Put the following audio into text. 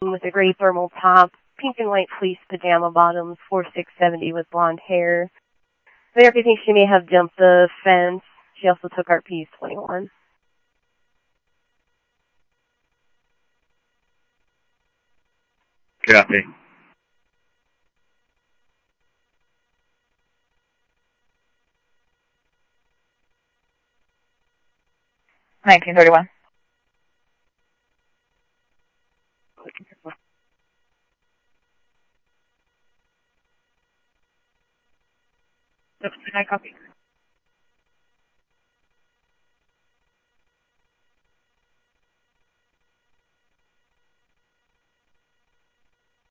with a gray thermal top, pink and white fleece pajama bottoms, 4'6" with blonde hair. America thinks she may have jumped the fence. She also took our Ps-21. Copy. $19.31. I copy.